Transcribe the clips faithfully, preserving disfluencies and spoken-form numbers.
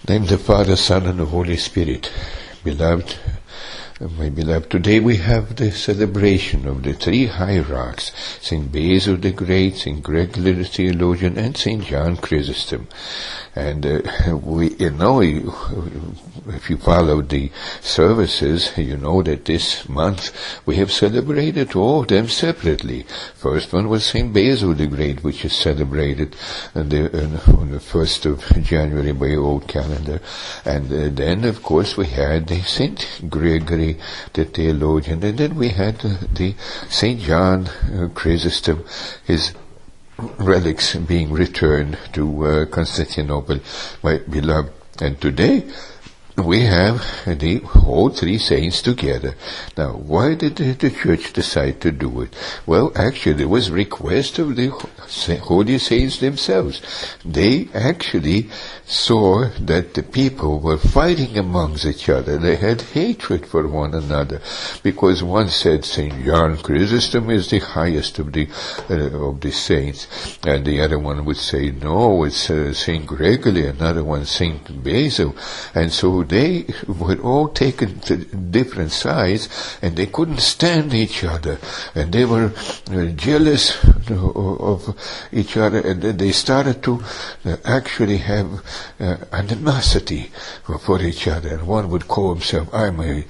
Name the Father, Son, and the Holy Spirit. Beloved, my beloved, today we have the celebration of the three hierarchs, Saint Basil the Great, Saint Gregory the Theologian, and Saint John Chrysostom. And uh, we, you know, if you follow the services, you know that this month we have celebrated all of them separately. First one was Saint Basil the Great, which is celebrated on the, on the first of January by old calendar. And uh, then, of course, we had the Saint Gregory the Theologian, and then we had uh, the Saint John uh, Chrysostom, his relics being returned to uh, Constantinople, my beloved. And today we have the whole three saints together. Now, why did the, the church decide to do it? Well, actually, it was request of the holy saints themselves. They actually saw that the people were fighting amongst each other. They had hatred for one another, because one said Saint John Chrysostom is the highest of the uh, of the saints, and the other one would say no, it's uh, Saint Gregory, another one Saint Basil, and so they were all taken to different sides, and they couldn't stand each other, and they were uh, jealous of each other, and they started to uh, actually have uh, animosity for each other. And one would call himself, I'm a,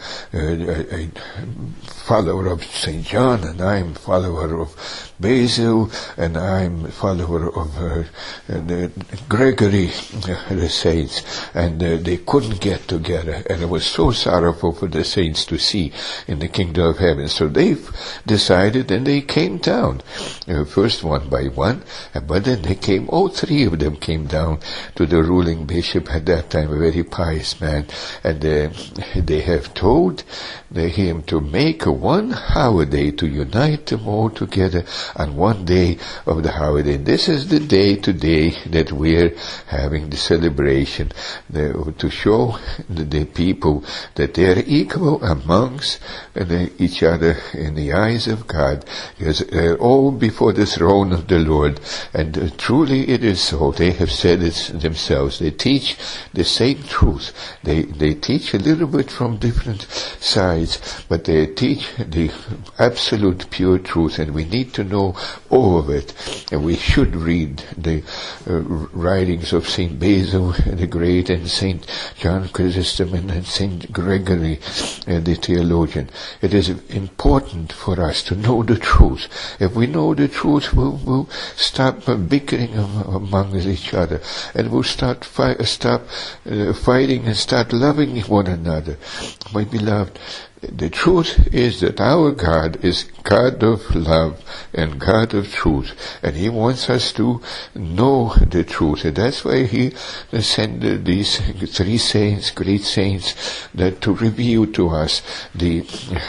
a, a follower of Saint John, and I'm a follower of Basil, and I'm a follower of uh, uh, Gregory, uh, the saints, and uh, they couldn't get together, and it was so sorrowful for the saints to see in the kingdom of heaven. So they decided, and they came down, uh, first one by one, but then they came, all three of them came down to the ruling bishop at that time, a very pious man, and uh, they have told him to make a one holiday to unite them all together on one day of the holiday. And this is the day today that we're having the celebration, the, to show the, the people that they're equal amongst the, each other in the eyes of God, because they're all before the throne of the Lord. And uh, truly it is so. They have said it themselves. They teach the same truth. They they teach a little bit from different sides, but they teach the absolute pure truth, and we need to know all of it. And we should read the uh, writings of Saint Basil the Great, and Saint John Chrysostom, and Saint Gregory uh, the Theologian. It is important for us to know the truth. If we know the truth, we'll, we'll stop uh, bickering among each other, and we'll start fi- stop uh, fighting and start loving one another. My beloved, the truth is that our God is God of love and God of truth, and He wants us to know the truth, and that's why He sent these three saints, great saints, that to reveal to us the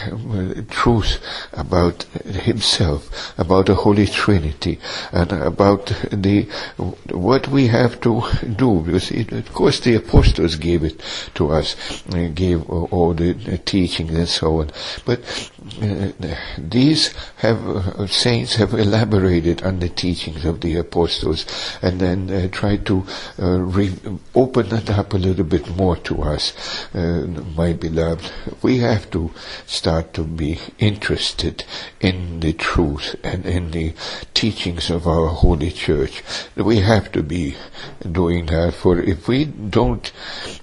uh, truth about Himself, about the Holy Trinity, and about the what we have to do. Because it, of course the apostles gave it to us, uh, gave all the teachings and so on. But uh, these have uh, saints have elaborated on the teachings of the apostles, and then uh, tried to uh, re- open it up a little bit more to us. Uh, my beloved, we have to start to be interested in the truth and in the teachings of our Holy Church. We have to be doing that, for if we don't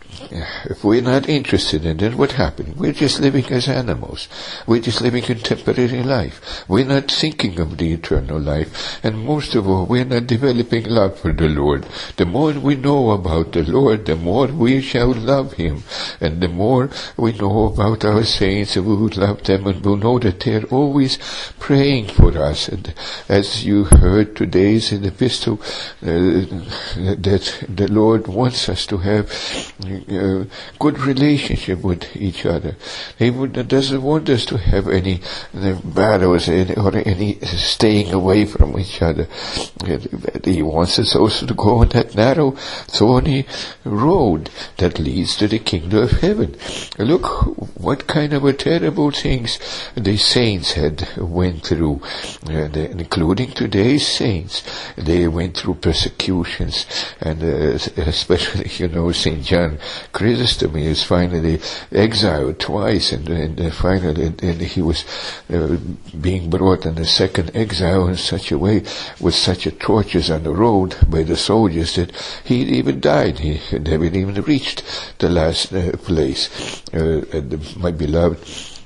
If we're not interested in it, what happens? We're just living as animals. We're just living a temporary life. We're not thinking of the eternal life. And most of all, we're not developing love for the Lord. The more we know about the Lord, the more we shall love Him. And the more we know about our saints, we will love them, and we'll know that they're always praying for us. And as you heard today's in the epistle, uh, that the Lord wants us to have uh, good relationship with each other. He would, doesn't want us to have any uh, battles or any staying away from each other. He wants us also to go on that narrow, thorny road that leads to the kingdom of heaven. Look what kind of a terrible things the saints had went through, uh, the, including today's saints. They went through persecutions, and uh, especially, you know, Saint John Chrysostom is finally exiled twice, and, and uh, finally and, and he was uh, being brought in a second exile in such a way, with such a tortures on the road by the soldiers, that he even died. He never even reached the last uh, place. Uh, and my beloved,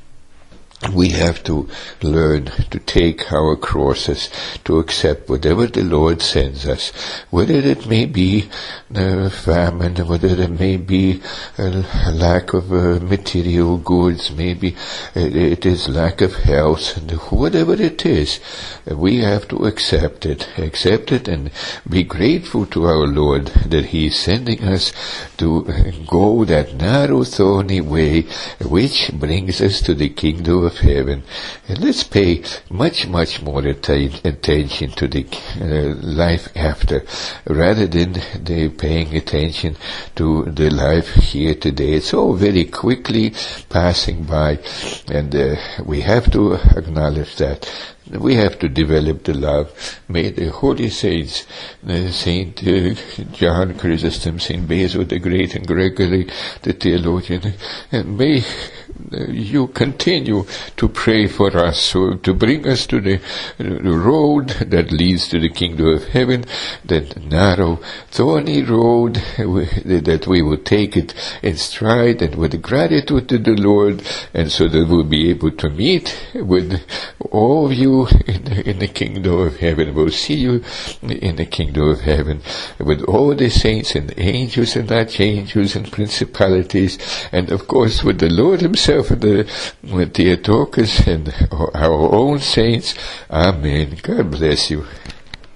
we have to learn to take our crosses, to accept whatever the Lord sends us, whether it may be uh, famine, whether it may be a lack of uh, material goods, maybe it is lack of health, and whatever it is, we have to accept it, accept it and be grateful to our Lord that He is sending us to go that narrow, thorny way which brings us to the kingdom of heaven. And let's pay much, much more atten- attention to the uh, life after, rather than the paying attention to the life here today. It's all very quickly passing by, and uh, we have to acknowledge that. We have to develop the love. May the holy saints, uh, Saint uh, John Chrysostom, Saint Basil the Great, and Gregory the theologian, and may uh, you continue to pray for us, so to bring us to the, the road that leads to the kingdom of heaven, that narrow, thorny road, that we will take it in stride and with gratitude to the Lord, and so that we'll be able to meet with all of you in the, in the kingdom of heaven. We'll see you in the kingdom of heaven with all the saints and angels and archangels and principalities, and of course with the Lord Himself and the with Theotokos and our own saints. Amen. God bless you.